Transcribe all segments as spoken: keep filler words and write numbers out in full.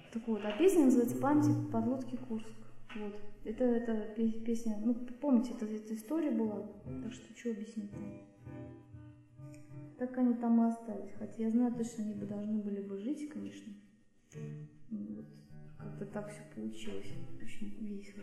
Так вот, а песня называется «Память подлодки Курск». Вот. Это, это песня, ну, помните, это, это история была, так что что объяснить там? Так они там и остались, хотя я знаю точно, они бы должны были бы жить, конечно. Вот. Как-то так все получилось, очень весело.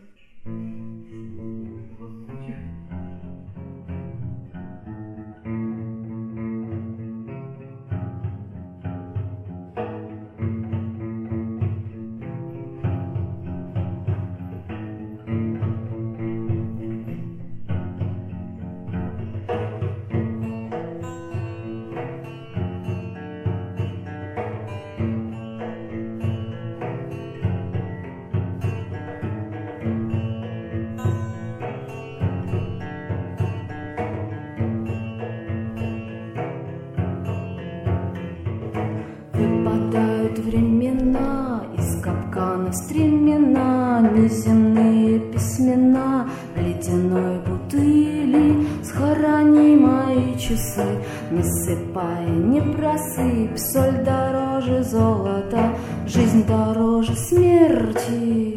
Времена из капкана стремена, неземные письмена в ледяной бутыли. Схорони мои часы, насыпай, не просыпь. Соль дороже золота, жизнь дороже смерти.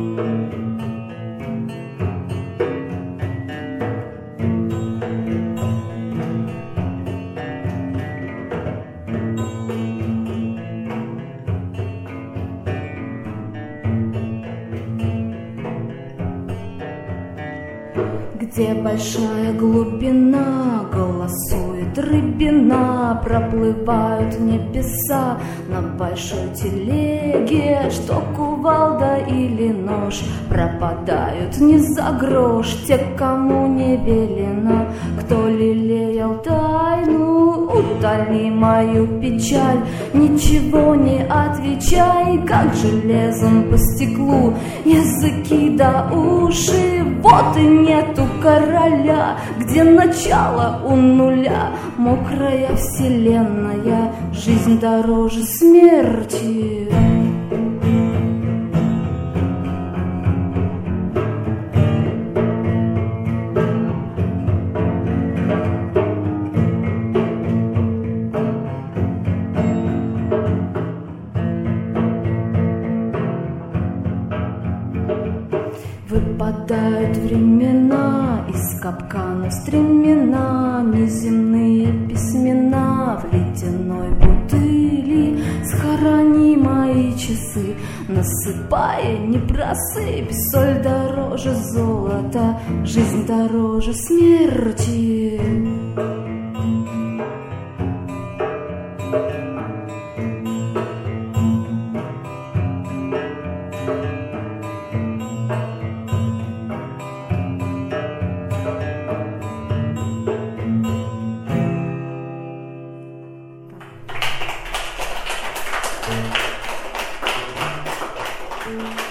Где большая глубина, голосует рыбина, проплывают небеса на большой телеге, что кувалда или нож, пропадают не за грош те, кому не велено. Кто лелеял тайну, утоли мою печаль, ничего не отвечай, как железом по стеклу, языки да уши. Вот и нету короля, где начало у нуля, мокрая вселенная, жизнь дороже смерти. Выпадают времена из капкана стремена, неземные письмена в ледяной бутыли. Схорони мои часы, насыпай, не просыпь. Соль дороже золота, жизнь дороже смерти. Thank you.